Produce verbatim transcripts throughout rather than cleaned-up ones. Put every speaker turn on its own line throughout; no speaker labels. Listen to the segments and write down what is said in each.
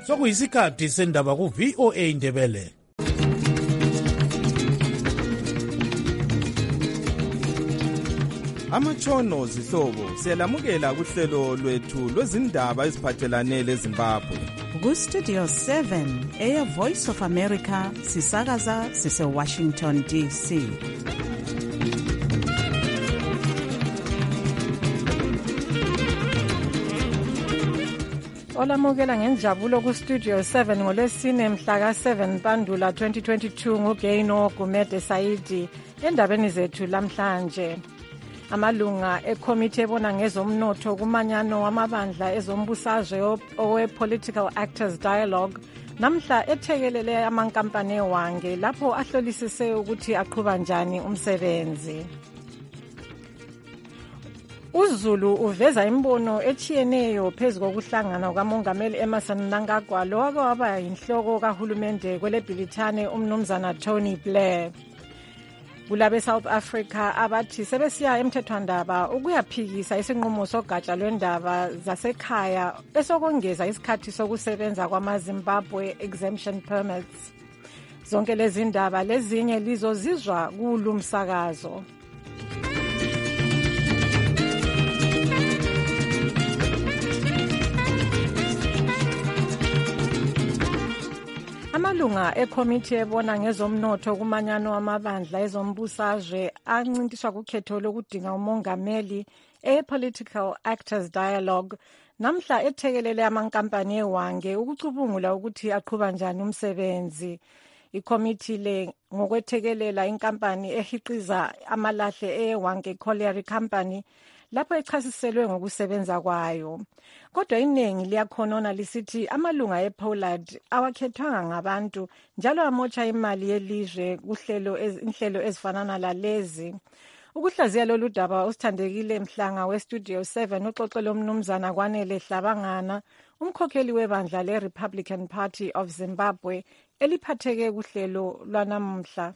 sokuyisikhathi sendaba ku-V O A Ndebele.
Amatshono zihlobo siyalamukela kuhlelo lwethu lwezindaba eziphathelane leZimbabwe.
Ku-Studio seven, Air Voice of America, sisakaza sise-Washington D C.
Olamukela ngenjabulo ku-Studio seven ngolwesine mhla ka seven Mpandula twenty twenty-two nguGaino Gumede Saidi endabeni zethu lamhlanje. Amalunga ekomiti ebona ngezomnotho kumanyano wamabandla ezombusazwe owe-Political Actors Dialogue namhla ethekelele amankampani ewange lapho ahlolisise ukuthi aqhuba njani umsebenzi. uZulu uveza imbono echiyeneyo phezu kokuhlangana kwamongameli Emmerson Mnangagwa lowake waba yinhloko kahulumende kwelebhilithane umnumzana Tony Blair. Kulabe South Africa abathi sebesiya emthethwandaba ukuyaphikisa isinqumo sogatsha lwendaba zasekhaya esokongeza isikhathi sokusebenza kwamaZimbabwe exemption permits. Zonke lezi ndaba lezinye lizozizwa kulu msakazo. Amalunga ekomiti ebona ngezomnotho kumanyano wamabandla ezombusazwe ancintiswa kukhetho lokudinga umongameli e-Political Actors Dialogue namhla ethekelele amankampani ewange ukucubungula ukuthi aqhuba njani umsebenzi. Ikomiti le ngokwethekelela inkampani ehiqiza amalahle ewange Colliery Company lapho echasiselwe ngokusebenza kwayo. Kodwa iningi liyakhonona lisithi amalunga ePollard awakhethwanga ngabantu njalo amotsha imali yelizwe kuhlelo inhlelo ezifanana lalezi. Ukuhlaziya lolu daba usithandekile Mhlanga weStudio seven uxoxele umnumzana Kwanele Hlabangana umkhokheli webandla leRepublican Party of Zimbabwe eliphatheke kuhlelo lwanamhla.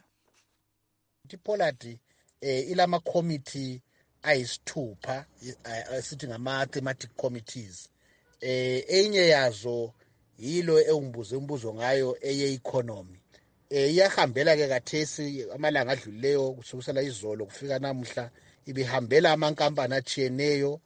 iPollard eh ilama committee ayisithupha asithi ngama thematic committees. Eh enye yazo yilo engimbuze umbuzo ngayo eye economy. Eh iyahambela ke kathesi amalanga adlulileyo kusukela izolo kufika namuhla ibihambela amankampani achiyeneyo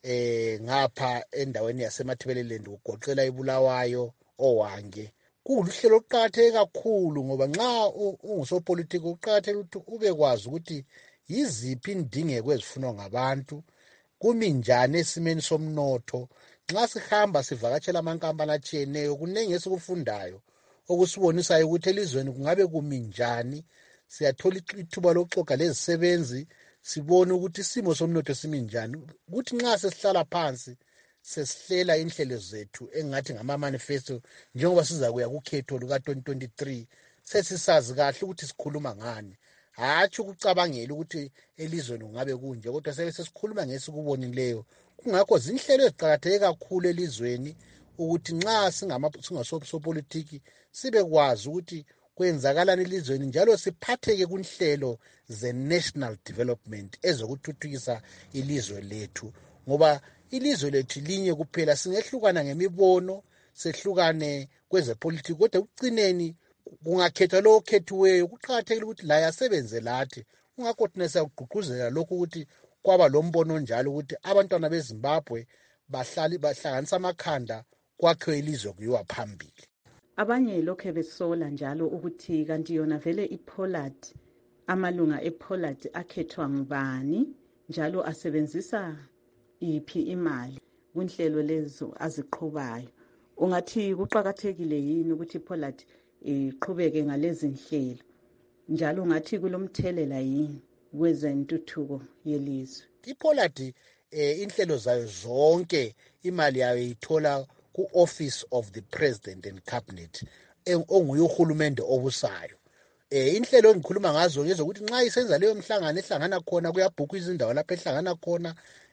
eh ngapha endaweni yaseMathebeleland ugoqela iBulawayo owange. Kuluhlelo oluqhatheke kakhulu ngoba nxa ungusopolitiki uqhatheke ukuthi ube kwazi ukuthi yiziphi indingeko ezifunwa ngabantu kumi njani esimeni somnotho. Nxa sihamba sivakatshela amankampani achiyeneyo kunenge esikufundayo okusibonisa ukuthi elizweni kungabe kumi njani. Siyathola ithuba lokuxoxa lezisebenzi sibone ukuthi isimo somnotho simi njani ukuthi nxa sesihlala phansi sesihlela inhlelo zethu engathi ngama manifesto njengoba siza kuya kukhetho luka twenty twenty-three sesisazi kahle ukuthi sikhuluma ngani. Hathi ukucabangela ukuthi elizweni kungabe kunje kodwa sebe sesikhuluma ngesikubonileyo. Kungakho zinhlelo eziqhakatheke kakhulu elizweni ukuthi nxa singama singasopolitiki sibe kwazi ukuthi kwenzakalani elizweni njalo siphatheke kunhlelo ze national development ezokuthuthukisa ilizwe lethu ngoba ilizwe lethu linye kuphela. Singehlukana ngemibono sehlukane kwezepolitiki kodwa ugcineni kungakhethwa lo okhethiweyo kuqhakathekile ukuthi la yasebenze lathi. Ungakho thina siyagqugquzela lokhu ukuthi kwaba lombono njalo ukuthi abantwana beZimbabwe bahlali bahlanganisa amakhanda kwakhe ilizwe kuyiwa phambili.
Abanye lokho besola njalo ukuthi kanti yona vele iPollard amalunga ePollard akhethwa ngubani njalo asebenzisa iphi imali kunhlelo lezo aziqhubayo. Ungathi kuqhakathekile yini ukuthi iPollard iqhubeke ngalezi nhlelo njalo ungathi kulomthelela yini kwezentuthuko yelizwe?
iPollard eh inhlelo zayo zonke imali yayo ithola ku-Office of the President and Cabinet onguye uhulumende obusayo. Eh inhlelo engikhuluma ngazo ngezokuthi nxa isenza leyo mhlangano ehlangana khona kuyabhukwa izindawo lapho ehlangana khona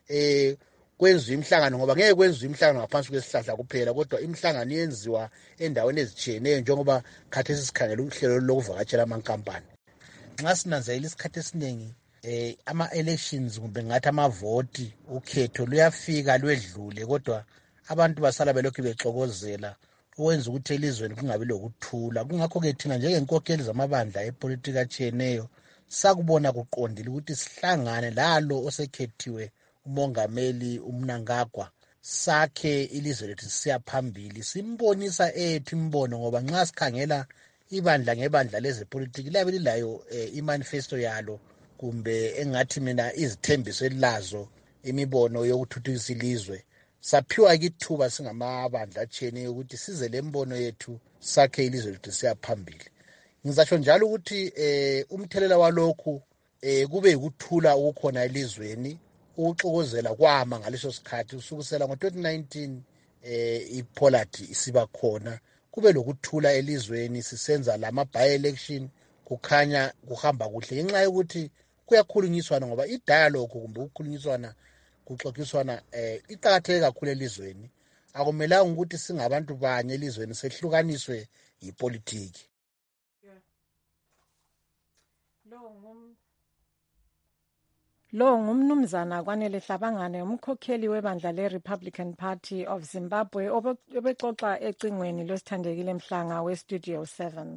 eh kwenziwa imhlangano ngoba ngeke kwenziwe imhlangano ngaphansi kwesihlahla kuphela kodwa imhlangano yenziwa endaweni ezijiyeneyo njengoba khathesi sikhangela uhlelo lokuvakatshela amankampani. Nxa sinanzelela isikhathi esiningi eh ama elections kumbe ngathi amavoti ukhetho luyafika lwedlule kodwa abantu basala belokhu bexokozela ukwenza ukuthi elizweni kungabi lokuthula. Kungakho-ke thina njengenkokheli zamabandla epolitiki atshiyeneyo sakubona kuqondile ukuthi sihlangane lalo osekhethiwe umongameli uMnangagwa sakhe ilizwe lethu siya phambili, simbonisa ethu imbono, ngoba nxa sikhangela ibandla ngebandla lezepolitiki liyabe lilayo eh, imanifesto yalo kumbe engathi mina izithembiso elilazo imibono yokuthuthukisa ilizwe. Saphiwa kithuba singamabandla atshiyeneyo ukuthi size lembono yethu sakhe ilizwe lethu siya phambili. Ngizasho njalo ukuthi eh, umthelela walokhu eh, kube yikuthula ukukhona elizweni, ukuxokozela kwama ngaleso sikhathi usukusela ngo twenty nineteen eh, iPolati isiba khona, kube lokuthula elizweni sisenza lama by election, kukhanya kuhamba kuhle ngenxa yokuthi kuyakhulunyiswana, ngoba idialogue kumbe ukukhulunyiswana kuxoxiswana eh, iqakatheke kakhulu elizweni. Akumelanga ukuthi singabantu banye elizweni sehlukaniswe yipolitiki.
Lo ngumnumzana Kwanele Hlabangane, umkhokheli webandla le-Republican Party of Zimbabwe obexoxa ecingweni losithandekile Mhlanga we-Studio seven.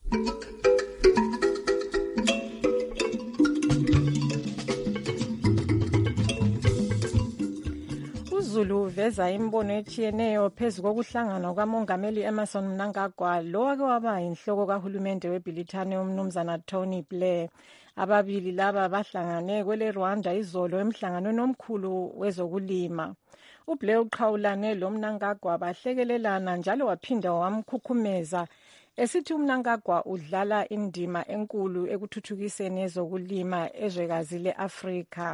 uZulu uveza imbono etshiyeneyo phezu kokuhlangana kwamongameli Emmerson Mnangagwa lowake waba yinhloko kahulumende weBrithani umnumzana Tony Blair. Ababili laba bahlangane kwele Rwanda izolo emhlanganweni omkhulu wezokulima. uBlair uqhawulane lo Mnangagwa bahlekelelana njalo waphinda wamkhukhumeza esithi uMnangagwa udlala indima enkulu ekuthuthukiseni ezokulima ezwekazi leAfrika.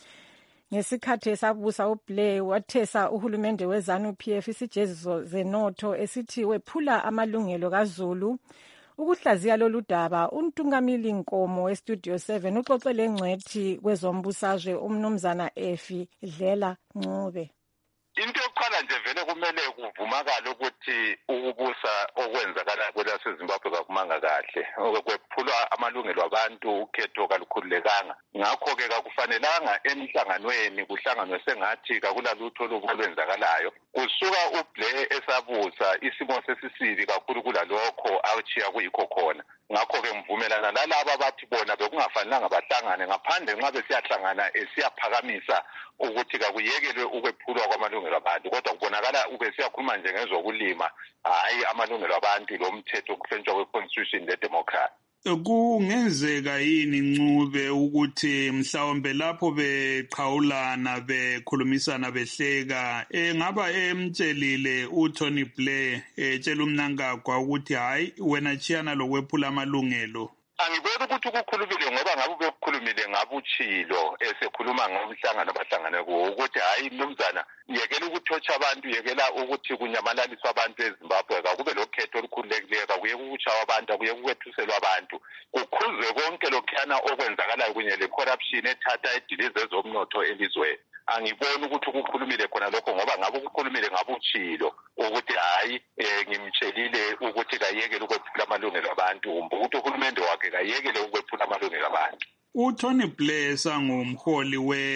Ngesikhathi esabusa uBlair wathesa uhulumende weZANU-P F isijeziso zenotho esithi wephula amalungelo kaZulu. Ukuhlaziya lolu daba untungamili Nkomo weStudio seven uxoxele ngcwethi kwezombusazwe umnumzana Efi Dlela Ncube.
Into yokuqala nje vele kumele kuvumakala ukuthi ukubusa okwenzakala kwelaseZimbabwe kakumanga kahle, okwephulwa amalungelo abantu ukhetho kalukhululekanga. Ngakho-ke kakufanelanga emhlanganweni kuhlanganwe sengathi kakulalutho olwenzakalayo. Kusuka uBlair esabusa isimo sesisibi kakhulu kulalokho achiya kuyikho khona. Ngakho-ke mvumelana lalaba bathi bona bekungafanelanga bahlangane ngaphandle nxa besiyahlangana esiyaphakamisa ukuthi kakuyekelwe ukwephulwa kwamalungelo abantu, kodwa kubonakala ube siyakhuluma nje ngezokulima, hayi amalungelo abantu lomthetho okuhlonitshwa kwe-constitution le-democracy.
Kungenzeka yini Ncube ukuthi mhlawumbe lapho beqhawulana bekhulumisana behleka engaba emtshelile uTony Blair etshela uMnangagwa ukuthi hayi wena chiyana lokwephula amalungelo?
Angiboni ukuthi ukukhulumile ngoba ngabe bekukhulumile ngabuchilo esekhuluma ngomhlangano abahlangane kuwo ukuthi hayi mnumzana yekela ukuthotsha abantu, yekela ukuthi kunyamalaliswa abantu eZimbabwe, kakube lokhetho olukhululekileyo, kakuye ukutshawa abantu, akuye ukwethuselwa abantu, kukhuzwe konke lokhuyana okwenzakalayo kunye le-corruption ethatha idilize ezomnotho elizweni. Angiboni ukuthi ukukhulumile khona lokho ngoba ngabe ukukhulumile ngabuchilo ukuthi hayi eh, ngimtshelile ukuthi kayekele ukwephula amalungelo abantu, kumbe ukuthi uhulumende wakhe kayekele ukwephula amalungelo abantu.
uTony Blair sangumholi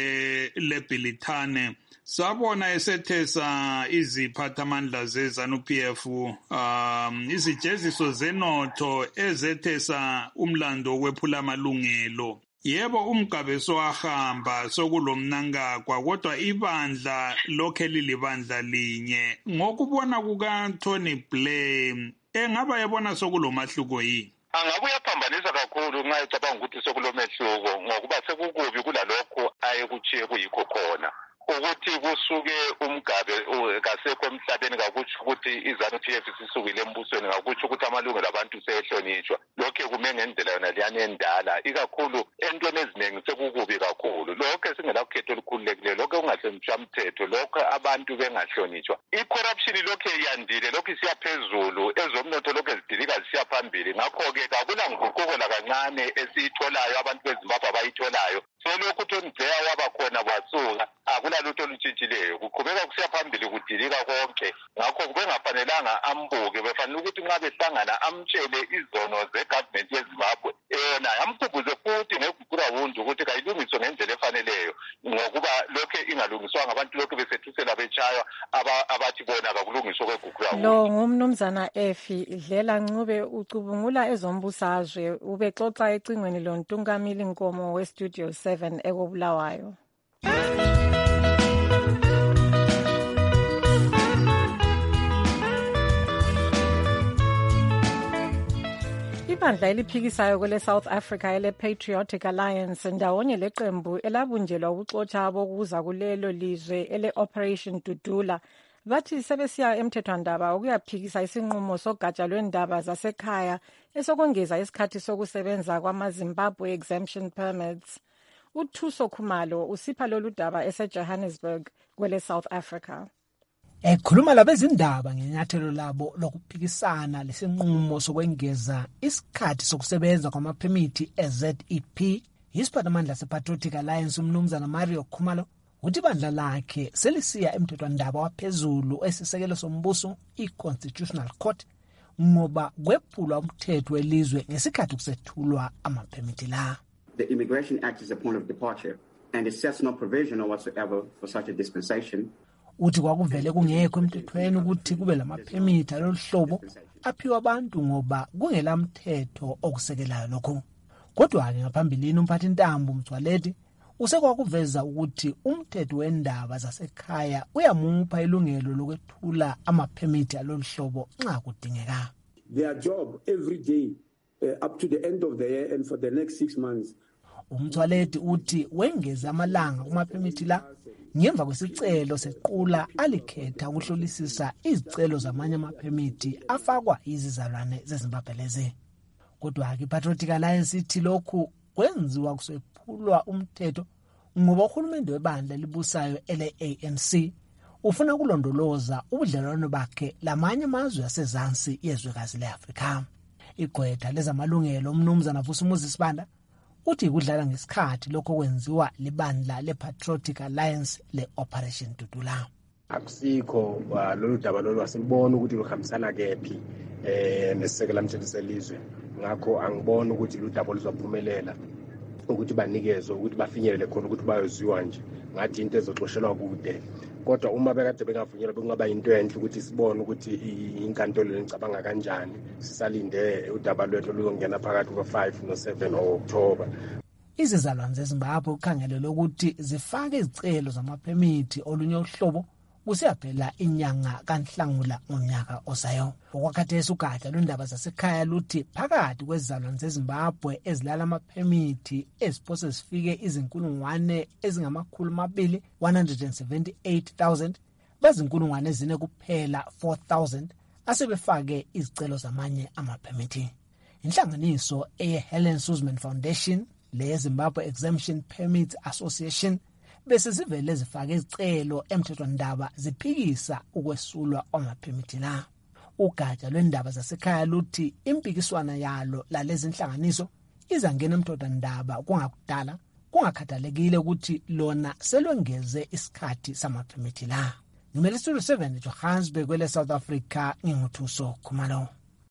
we-Brithani sabona esethesa iziphathamandla zeZANU-P F um izijeziso zenotho ezethesa umlando wokwephula amalungelo. Yebo umgabe sowahamba sokulomnangagwa kodwa ibandla lokhe lilibandla linye. Ngokubona kukaTony Blair engaba yabona sokulomahluko yini?
Angabe uyaphambanisa kakhulu nxa ecabanga ukuthi sokulomehluko ngokuba sekukubi kulalokho ayekuchiye kuyikho khona. Ukuthi kusuke umgabe kasekho emhlabeni kakutsho ukuthi iZANU-P F sisukile embusweni, kakutsho ukuthi amalungelo abantu sehlonitshwa. Lokho kume ngendlela yona liyane endala, ikakhulu entweni eziningi sekukubi kakhulu. Lokho singela khetho olukhululekileyo, lokho kungahlonitshwa umthetho, lokho abantu bengahlonitshwa. I-corruption lokho yandile, lokho isiyaphezulu, ezomnotho lokho ezidilika zisiya phambili. Ngakho-ke kakula nguquko lakancane esiyitholayo abantu beZimbabwe abayitholayo. Selokhu uTony Blair waba khona basuka akulalutho olutshintshileyo, kuqhubeka kusiya phambili kudilika konke. Ngakho kube ngafanelanga ambuke, befanele ukuthi nxa behlangana amtshele izono zegovernment yeZimbabwe yona yamkhumbuze futhi ngeguqula wundu ukuthi kayilungiswe ngendlela efaneleyo ngokuba lokho ingalungiswanga abantu lokho besethusela betshaywa abathi bona akulungiswe kweguqula wundu.
Lo ngumnumzana Efi Dlela Ncube ucubungula ezombusazwe ubexoxa ecingweni loNtungamili Nkomo weStudio seven ekobulawayo. Ibandla eliphikisayo kwele South Africa ele Patriotic Alliance ndawonye leqembu elabunjelwa ukuxotsha bokuza kulelo lizwe ele Operation Dudula bathi sebesiya emthethwandaba ukuyaphikisa isinqumo sogatsha lwendaba zasekhaya esokongeza isikhathi sokusebenza kwamaZimbabwe exemption permits. uThuso Khumalo usipha lolu daba eseJohannesburg kwele South Africa.
Ekhuluma labezindaba ngenyathelo labo lokuphikisana lesinqumo sokwengeza isikhathi sokusebenza kwamaphemithi e-Z E P, isiphathimandla se-Patriotic Alliance umnumzana Mario Khumalo uthi ibandla lakhe selisiya emthethwandaba waphezulu esisekelo sombuso i-Constitutional Court ngoba kwephulwa umthetho welizwe ngesikhathi kusethulwa amaphemithi la.
The Immigration Act is a point of departure and it sets no provision whatsoever for such a dispensation.
Uthi kwakuvele kungekho emthethweni ukuthi kube lamaphemithi aloluhlobo aphiwa abantu ngoba kungelamthetho okusekelayo lokho. Kodwa-ke ngaphambilini umphathi Ntambo Mthwaledi usekwakuveza ukuthi umthetho wendaba zasekhaya uyamupha ilungelo lokwethula amaphemithi aloluhlobo nxa kudingeka.
Their job every day uh, up to the end of the year and for the next six months.
Umthwaledi uthi wengeza amalanga kumaphemithi la ngemva kwesicelo sequla alikhetha ukuhlolisisa izicelo zamanye amaphemithi afakwa izizalwane zeZimbabwe lezi. Kodwa-ke iPatriotic Alliance ithi lokhu kwenziwa kusephulwa umthetho ngoba uhulumende webandla libusayo ele-A N C ufuna ukulondoloza ubudlelwano bakhe lamanye amazwe asezansi yezwekazi le-Afrika. Igqwetha lezamalungelo umnumzana Vusumuzi Sibanda uthi kudlala ngesikhathi lokho kwenziwa libandla le-Patriotic Alliance le-Operation Dudula.
Akusikho lolu daba lolu asilibona ukuthi luhambisana kephi eh nesisekela mthetho selizwe. Ngakho angiboni ukuthi lu daba luzophumelela ukuthi banikezwe ukuthi bafinyelele khona ukuthi bayoziwa nje ngathi into ezoxoshelwa kude. Kodwa uma bekade bengavunyelwa bekungaba into enhle ukuthi sibone ukuthi inkantolo lenicabanga kanjani. Sisalinde udaba lwethu luzongena phakathi kwa-five no-seven October.
Izizalwane zeZimbabwe ukhangelelwe ukuthi zifake izicelo zamaphemithi olunye uhlobo kusiyaphela inyanga kaNhlangula ngonyaka ozayo. Okwakhathesi ugatsha lwendaba zasekhaya luthi phakathi kwezizalwane zeZimbabwe ezilala amaphemithi eziphose zifike izinkulungwane ezingamakhulu amabili one hundred seventy-eight thousand bazinkulungwane ezine kuphela four thousand asebefake izicelo zamanye amaphemithi. Inhlanganiso eye-Helen Suzman Foundation le-Zimbabwe Exemption Permits Association bese zivele zifake izicelo emthethwandaba ziphikisa ukwesulwa kwamaphemithi la. Ugatsha lwendaba zasekhaya luthi impikiswana yalo lalezi inhlanganiso izangena emthethwandaba kungakudala kungakhathalekile ukuthi lona selwengeze isikhathi samaphemithi la. Ngimele Studio seven Johannesburg kwele South Africa nginguthuso Khumalo.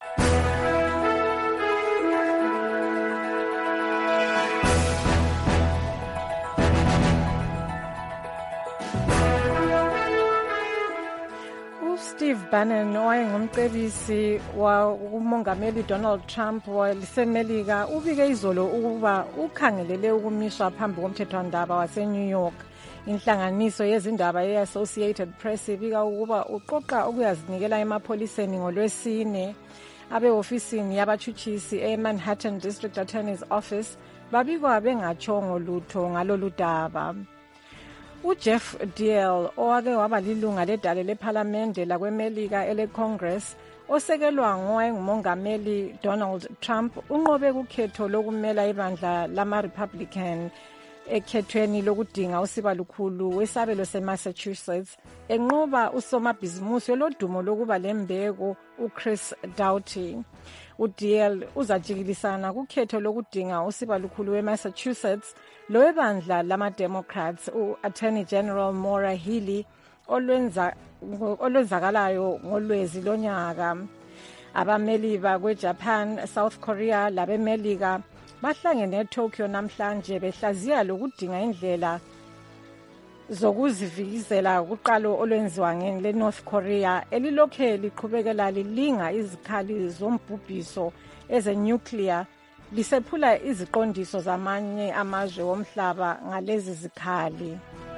Steve Bannon owayengumcebisi wakumongameli Donald Trump walisemelika ubike izolo ukuba ukhangelele ukumiswa phambi komthethwandaba wase-New York. Inhlanganiso yezindaba ye-Associated Press ibika ukuba uqoqa ukuyazinikela emapholiseni ngolwesine. Abe-ofisini yabathutshisi e-Manhattan District Attorney's Office babikwa bengatshongo lutho ngalolu daba. uJeff Diehl owake waba lilunga ledale lephalamende lakweMelika ele-Congress osekelwa ngowayengumongameli Donald Trump unqobe kukhetho lokumela ibandla lama-Republican ekhethweni lokudinga usiba lukhulu wesabelo seMassachusetts enqoba usomabhizimusi olodumo lokuba lembeko uChris Doughty. uDiehl uzajikilisana kukhetho lokudinga usiba lukhulu weMassachusetts lowebandla lama-Democrats u-Attorney General Maura Healey olwenza olwenzakalayo ngolwezi lonyaka. Abameli bakweJapan, South Korea labeMelika bahlangene eTokyo namhlanje behlaziya lokudinga indlela zokuzivikizela kuqalo olwenziwa ngele North Korea elilokhe liqhubekela lilinga izikhali zombhubhiso ezenuclear lisephula iziqondiso zamanye amazwe womhlaba ngalezi zikhali.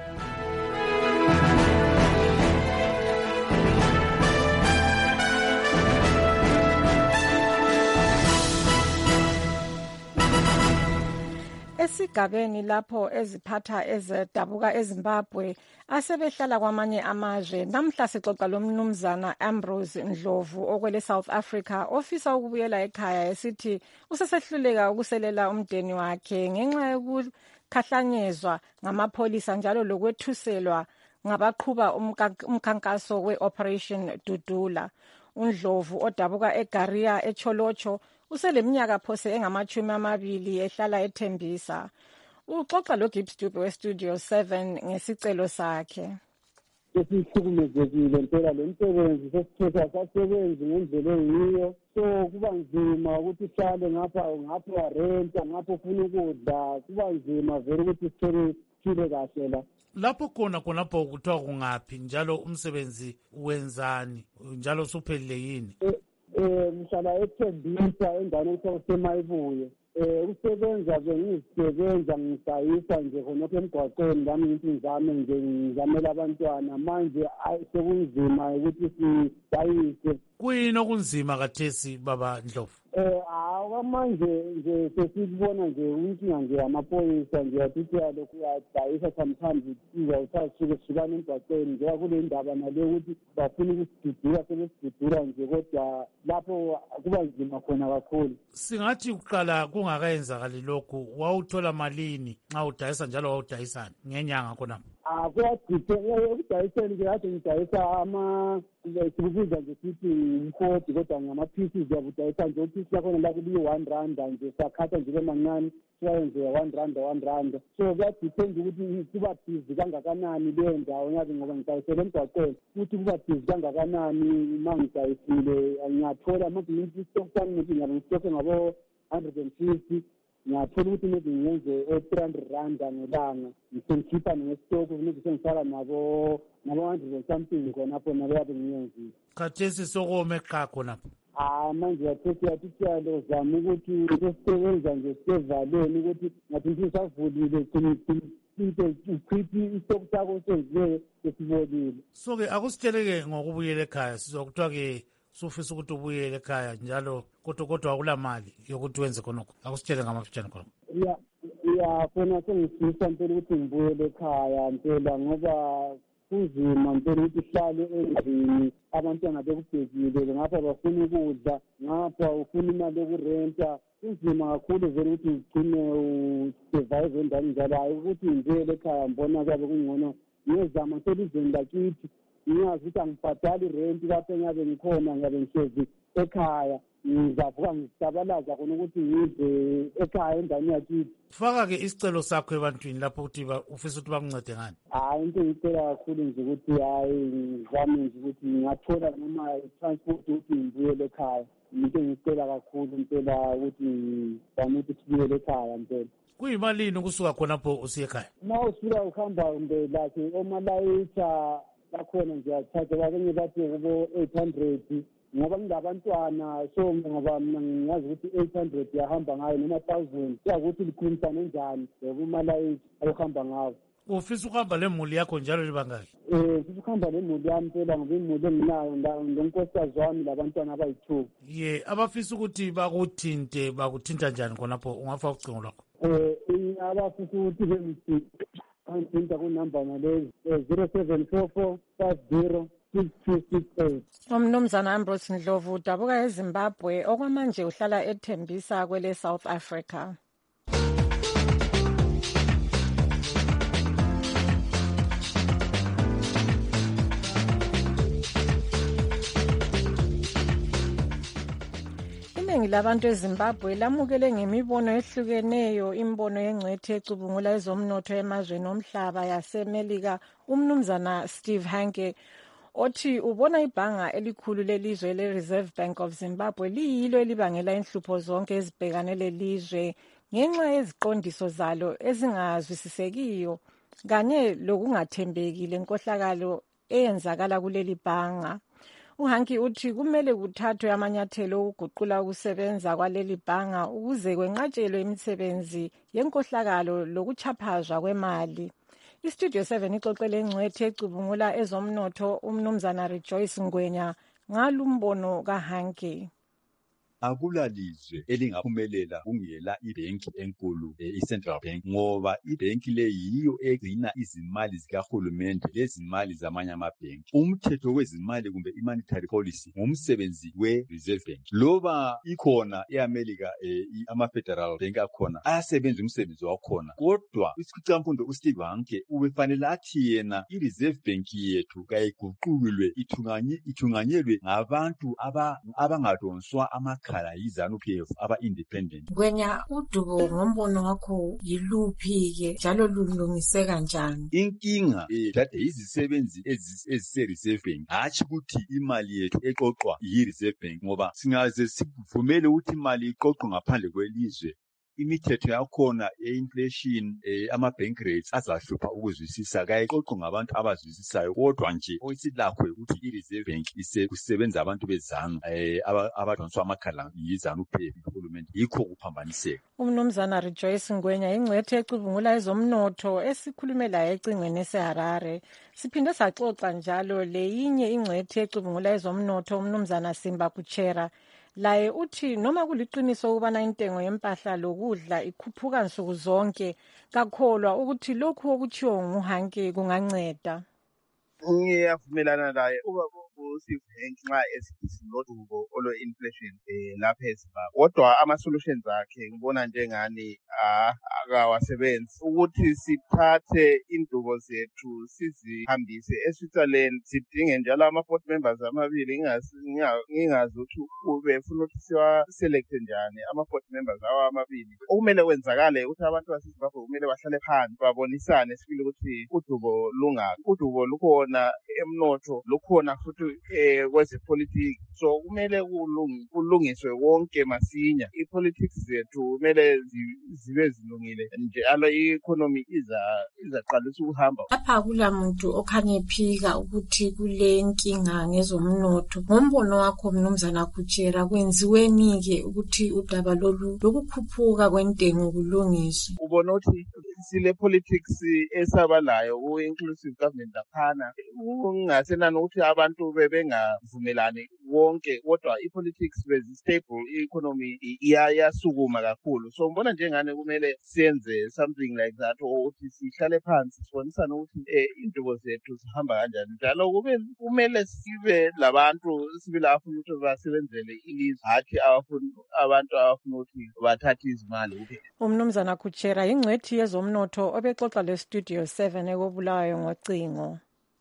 Esigabeni lapho eziphatha ezedabuka eZimbabwe asebehlala kwamanye amazwe namhla sixoxa lomnumzana Ambrose Ndlovu okwele South Africa ofisa ukubuyela ekhaya esithi usesehluleka ukuselela umndeni wakhe ngenxa yokukhahlanyezwa ngamapholisa njalo lokwethuselwa ngabaqhuba umkhankaso we-Operation Dudula. uNdlovu odabuka eGaria eCholocho useleminyaka phose engamachumi amabili ehlala ethembisa. Uxoxa loGibbs Dube weStudio seven ngesicelo sakhe.
Sesihlukumezekile impela lo msebenzi sesithetha sasebenzi ngendlela eyiyo, so kuba nzima ukuthi sihlale ngapha ngapha warenta ngapha ufuna ukudla, kuba nzima vele ukuthi sithole phile kahle la.
Lapho khona khonapho kuthiwa kungaphi njalo umsebenzi wenzani njalo usuphelile yini?
Eh ngihlala eThembisa endaweni ekuthiwa kuseMayibuye. Eh usebenza ke ngizisebenza ngidayisa nje khonapho emgwaqweni ngami ngithi ngizame nje ngizamela abantwana manje sekunzima ukuthi sidayise.
Kuyini okunzima kathesi baba Ndlovu?
Eh awu manje nje sesibona nje inkinga nje amaphoyisa nje athi lokhu yadayisa sometimes izawuthatha suke sibane emgwaqweni nje kule ndaba nale ukuthi bafuna ukusidudula sebesidudula nje kodwa lapho kuba nzima khona kakhulu.
Singathi uqala kungakayenzakali lokhu wawuthola malini nxa udayisa njalo wawudayisana ngenyanga khona?
Ah kuyadipenda ukudayiseni ke kade ngidayisa ama sikubiza nje sithi umkhodi kodwa ngama-pieces yakudayisa nje upiece yakhona la kuliye one randa nje sakhatha nje bemancane siwayenze one randa one randa, so kuyadipenda ukuthi kuba busy kangakanani leyo ndawo nyazi ngoba ngidayisele emgwaqweni ukuthi kuba busy kangakanani uma ngidayisile ngiyathola manje ngistock sami ngithi ngiyabe ngistokhe ngabo one hundred and fifty ngiyathola ukuthi maybe ngiyenze three hundred randa ngelanga ngisengikhipha ngesitock maybe sengisala nabo nabo one hundred and something khonapho nabo yabe ngiyenzile.
Khathesi sokome qha khonapho?
Ah manje yathethi yathi siyalo zama ukuthi sesisebenza nje sisevaleni ukuthi ngathi ngisavulile into ukhiphi istock sakho senziwe sesibonile.
So-ke akusitsheleke ngokubuyela ekhaya sizokuthiwa-ke sufisa ukuthi ubuyele ekhaya njalo kodwa kodwa akula mali yokuthi wenze khonokho, akusitshele ngamafitshane khonokho.
Ya ya khona sengifisa mpela ukuthi ngibuyele ekhaya mpela ngoba kunzima mpela ukuthi hlale endlini abantwana bekubhekile ngapha bafuna ukudla ngapha ufuna imali yokurenta, kunzima kakhulu vele ukuthi ugcine usurvive endaweni njalo. Hayi ukuthi ngibuyele ekhaya mbona kuyabe kungcono ngiyezama selizweni lakithi ngiyazi ukuthi angibhadali irenti lapho engabe ngikhona ngabe ngihlezi ekhaya ngizavuka ngisabalaza khona ukuthi ngize ekhaya endaweni yakithi.
Faka-ke isicelo sakho ebantwini lapho ukuthi ufisa ukuthi bakuncede ngani?
Hayi into ngicela kakhulu nje ukuthi hayi ngizame nje ukuthi ngingathola noma i-transport ukuthi ngibuyele ekhaya. Into ngicela kakhulu mpela ukuthi ngizame ukuthi sibuyele ekhaya mpela.
Kuyimalini ukusuka khonapho usiye ekhaya?
Uma usuka ukuhamba mbe lakhe omalayitha bakhona nje athathe bakenye bathi kubo eight hundred ngoba ngilabantwana, so ngoba mina ngiyazi ukuthi eight hundred yahamba ngayo noma thousand kuyakuthi likhulumisane njani ngokumalayitha ayohamba ngawo.
Ufisa ukuhamba lemuli yakho njalo libangaki?
Eh ufisa ukuhamba lemuli yami phela ngoba imuli enginayo ngonkosikazi wami labantwana abayi-two.
Ye abafisa ukuthi bakuthinte bakuthinta njani khonapho ungafaka ucingo lwakho?
Eh abafisa ukuthi bengithinta angithinta kunamba nalezi zero seven four four five zero six two six eight.
Umnumzana Ambrose Ndlovu udabuka eZimbabwe okwamanje uhlala ethembisa kwele South Africa. Iningi labantu eZimbabwe lamukele ngemibono ehlukeneyo imbono yengcwethi ecubungula ezomnotho emazweni omhlaba yaseMelika umnumzana Steve Hanke othi ubona ibhanga elikhulu lelizwe le-Reserve Bank of Zimbabwe liyilo elibangela inhlupho zonke ezibhekane lelizwe ngenxa yeziqondiso zalo ezingazwisisekiyo kanye lokungathembeki lenkohlakalo eyenzakala kuleli bhanga. uHanke uthi kumele kuthathwe amanyathelo okuguqula ukusebenza kwaleli bhanga ukuze kwenqatshelwe imisebenzi yenkohlakalo lokuchaphazwa kwemali. iStudio seven ixoxele ingcwethe ecubungula ezomnotho umnumzana Rejoice Ngwenya ngalumbono kaHanke.
Akulalizwe elingaphumelela kungela ibhenki enkulu i-Central Bank ngoba ibhenki le yiyo egcina izimali zikahulumende lezimali zamanye amabhenki. Umthetho wezimali kumbe i-monetary policy ngumsebenzi we-Reserve Bank. Loba ikhona e-America ama-Federal Bank akhona ayasebenza umsebenzi wakhona, kodwa isikhwicamfundo uSteve Hanke ubefanele athi yena i-Reserve Bank yethu kayiguqulwe ithunganyelwe ngabantu abangadonswa ama yiZANU P F aba-independent.
Ngwenya, udubo ngombono wakho yiluphi-ke njalo lulungiseka njani?
Inkinga dade izisebenzi ezise-Reserve Bank hatshi ukuthi imali yethu eqoqwa yi-Reserve Bank ngoba singaze sivumele ukuthi imali iqoqwe ngaphandle kwelizwe imithetho yakhona ye-inflation ama-bank rates azahlupha ukuzwisisa kayiqoqwe ngabantu abazwisisayo kodwa nje oyisilakho ukuthi i-Reserve Bank isebenza abantu bezanu abadonswa amakhala yiZANU P F uhulumende yikho kuphambaniseka.
Umnumzana Rejoice Ngwenya ingcwethe ecubungula ezomnotho esikhulume laye ecingweni eseHarare. Siphinde saxoxa njalo leyinye ingcwethe ecubungula ezomnotho umnumzana Simba Kuchera. Laye uthi noma kuliqiniso ukubana intengo yempahla lokudla ikhuphuka nsuku zonke kakholwa ukuthi lokhu okuchiwo nguHanke kunganceda.
Ngiyavumelana laye ngenxa esilodubo olo-inflation lapha eZimbabwe. Kodwa ama-solutions akhe ngibona njengani akawasebenzi ukuthi sithathe indubo zethu sizihambise eSwitzerland sidinge njalo ama-board members amabili ngingazi ukuthi befuna ukuthi siwa-selecte njani ama-board members awo amabili. Okumele kwenzakale ukuthi abantu baseZimbabwe kumele bahlale phansi babonisane sibili ukuthi udubo lungaphi. Udubo lukhona emnotho lukhona futhi eh kwezepolitiki, so kumele kulungiswe wonke masinya. I-politics zethu kumele zibe zilungile njalo i-economy iza izaqalisa ukuhamba.
Lapha kula muntu okhanye phika ukuthi kule nkinga ngezomnotho, ngombono wakho mnumzana Kuchera kwenziweni-ke ukuthi udaba lolu lokukhuphuka kwentengo kulungiswe?
Ubona ukuthi sile politics esabalayo ku-inclusive government laphana kungasenani ukuthi abantu bebengavumelani wonke, kodwa i-politics bezi-stable, i-economy iyasukuma kakhulu. So ngibona njengane kumele siyenze something like that ukuthi sihlale phansi sibonisane ukuthi indubo zethu zihamba kanjani. Njalo kumele sibe labantu sibili abafuna ukuthi basebenzele ilizwe, hathi abantu abafuna ukuthi bathathe izimali kuphela.
Umnumzana Kuchera ingcwethi yezomnotho obexoxa le-Studio seven ekobulawayo ngocingo.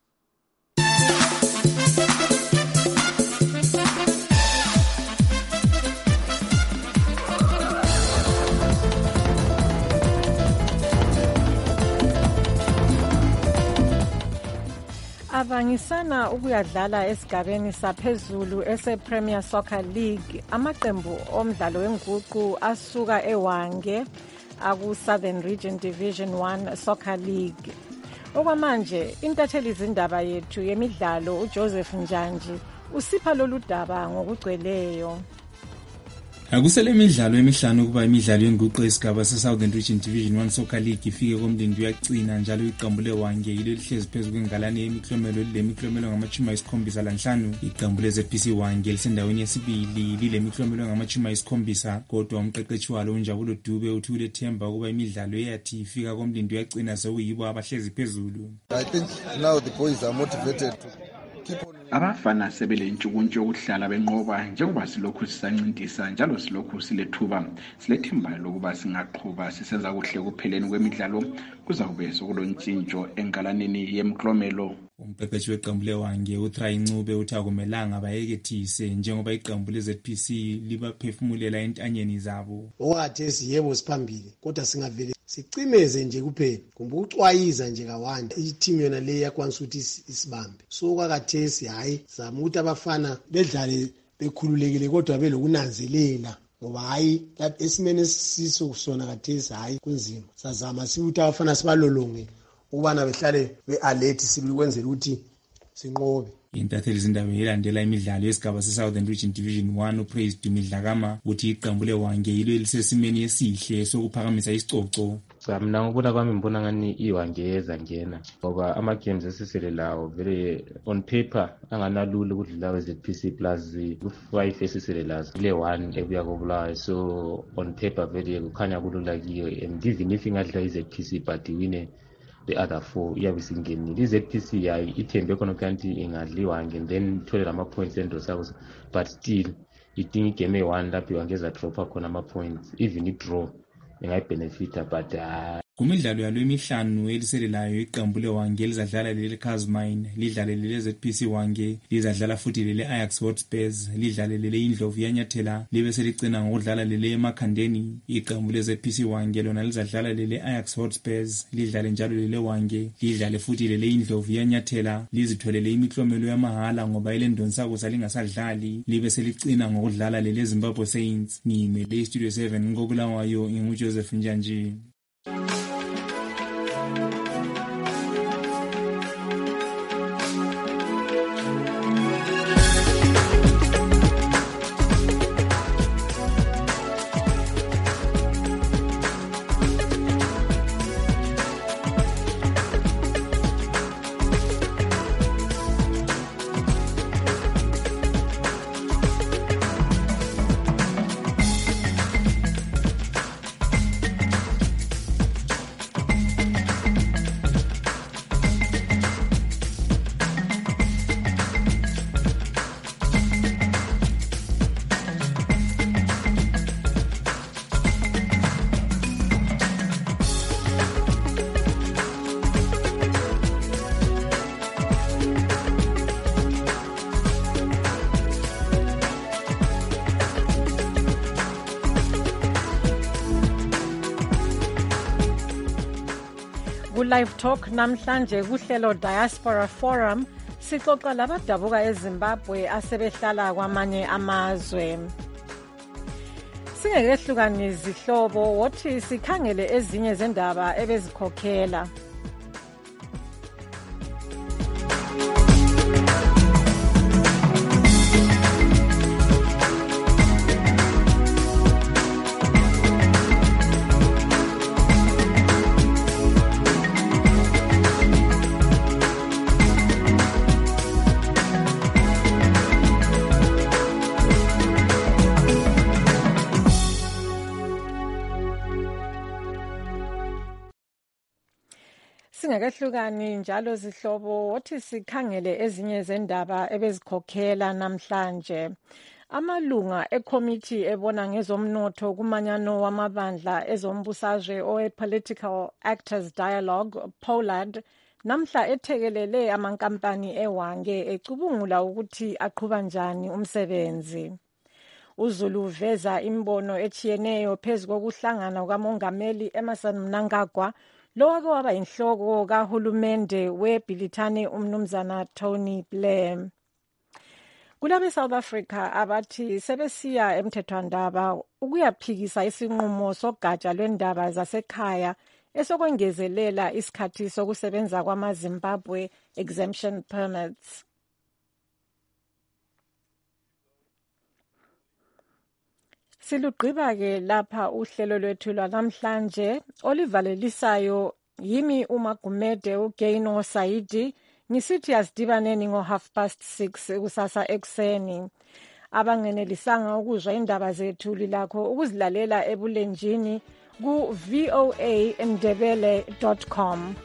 Abangisana ukuyadlala esigabeni saphezulu ese-Premier Soccer League. Amaqembu omdlalo wenguqu asuka eWange aku-Southern Region Division one Soccer League. Okwamanje intatheli izindaba yethu yemidlalo uJoseph Njanji usipha lolu daba ngokugcweleyo.
Akusele imidlalo emihlanu kuba imidlalo yenguqu esigaba se-Southern Region Division one Soccer League ifike komndeni uyaqina njalo iqembu leWange yilo lihlezi phezu kwengalane yemiklomelo lemiklomelo ngamachumi ayisikhombisa lanhlanu. Iqembu le-Z P C Wange lisendaweni yesibili lile miklomelo ngamachumi ayisikhombisa, kodwa umqeqeshi walo uNjabulo Dube uthi ulethemba ukuba imidlalo eyathi ifika komndeni uyaqina sekuyibo abahlezi phezulu.
I think now the boys are motivated to
abafana sebele intshukuntshu yokuhlala benqoba njengoba silokhu sisancintisa njalo silokhu silethuba silethemba lokuba singaqhuba sisenza kuhle kupheleni kwemidlalo kuza kube sokulontshintsho engalaneni yemklomelo.
Umqeqeshi weqembu leWange uTry Ncube uthi akumelanga bayekethise njengoba iqembu le-Z P C libaphefumulela entanyeni zabo.
Owathesi yebo siphambili kodwa singavele sicimeze nje kuphela kumbe ucwayiza nje kawanda i-team yona le yakwanisa ukuthi isibambe. So kwakathesi hayi zama ukuthi abafana bedlale bekhululekile kodwa belokunanzelela ngoba hayi esimeni esisiso kusona kathesi hayi kunzima. Sazama sibuthi abafana sibalolonge ukubana behlale be-alert sibili kwenzela ukuthi sinqobe.
intatheli zindaba elandela imidlalo yesigaba se-Southern Region Division one uPraise Dumidlakama uthi iqembu leWange yilo elisesimeni esihle sokuphakamisa isicoco.
Mina ngibona kwami ngibona ngani iWange yeza ngena ngoba ama-games esisele lawo vele on paper anganalula ukudlula we-Z P C plus ku-five esisele lazo kule one ebuya koBulawayo, so on paper vele kukhanya kulula kiyo, and even if ingadlula i-Z P C but iwine the other four iyabe singenile. I-Z P C yayi ithembe khona kanti ingadliwa and then ithole lama-points endosakho, but still idinga igame eyi-one lapho iwangeza dropha khona ama-points, even i-draw ingayibhenefitha but uh,
kumidlalo yalo emihlanu eliselelayo iqembu leWange lizadlala leli Casmine, lidlale leli Z P C Wange, lizadlala futhi leli Ajax Hotspurs, lidlale leli Indlovu yanyathela, libe seligcina ngokudlala leli eMakhandeni. Iqembu le Z P C Wange lona lizadlala leli Ajax Hotspurs, lidlale njalo leli Wange, lidlale futhi leli Indlovu yanyathela, lizitholele imiklomelo yamahala ngoba ile ndonsako salingasadlali, libe seligcina ngokudlala leli Zimbabwe Saints. Ngimele Studio seven ngokulawayo nginguJoseph Njanji.
Live Talk namhlanje kuhlelo Diaspora Forum sixoxa labadabuka eZimbabwe asebehlala kwamanye amazwe. Singekehlukani izihlobo wothi sikhangele ezinye zendaba ebezikhokhela. Singekehlukani njalo zihlobo wothi sikhangele ezinye zendaba ebezikhokhela namhlanje. Amalunga ekomiti ebona ngezomnotho kumanyano wamabandla ezombusazwe owe-Political Actors Dialogue Pollard namhla ethekelele amankampani eWange ecubungula ukuthi aqhuba njani umsebenzi. uZulu uveza imbono echiyeneyo phezu kokuhlangana kukamongameli Emmerson Mnangagwa lo wake waba inhloko kahulumende weBhilithane umnumzana Tony Blair. Kulabe South Africa abathi sebesiya emthethwandaba ukuyaphikisa isinqumo sogatsha lwendaba zasekhaya esokwengezelela isikhathi sokusebenza kwamaZimbabwe exemption permits. Silugqiba ke lapha uhlelo lwethu lwanamhlanje olivalelisayo yimi uMagumede uGaino Saidi ngisithi asidibaneni ngo half past six kusasa ekseni. Abangenelisanga ukuzwa indaba zethu lilakho ukuzilalela ebulenjini ku v o a ndebele dot com.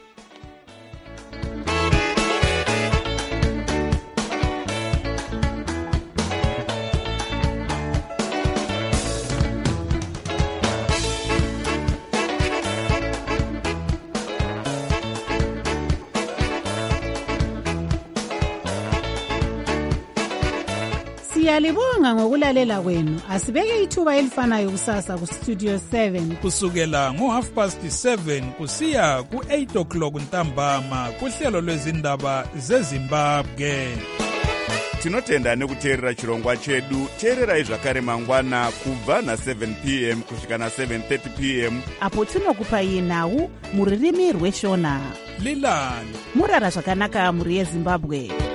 Siyalibonga ngokulalela kwenu. Asibeke ithuba elifanayo kusasa ku Studio seven
kusukela ngo half past seven kusiya ku eight o'clock ntambama kuhlelo lwezindaba zeZimbabwe.
tinotenda nekuteerera chirongwa chedu. Teererai zvakare mangwana kubva na-seven p m kusvika na-seven thirty p m
apo tinokupai nhau muririmi rweshona.
Lilani
murara zvakanaka muri yeZimbabwe.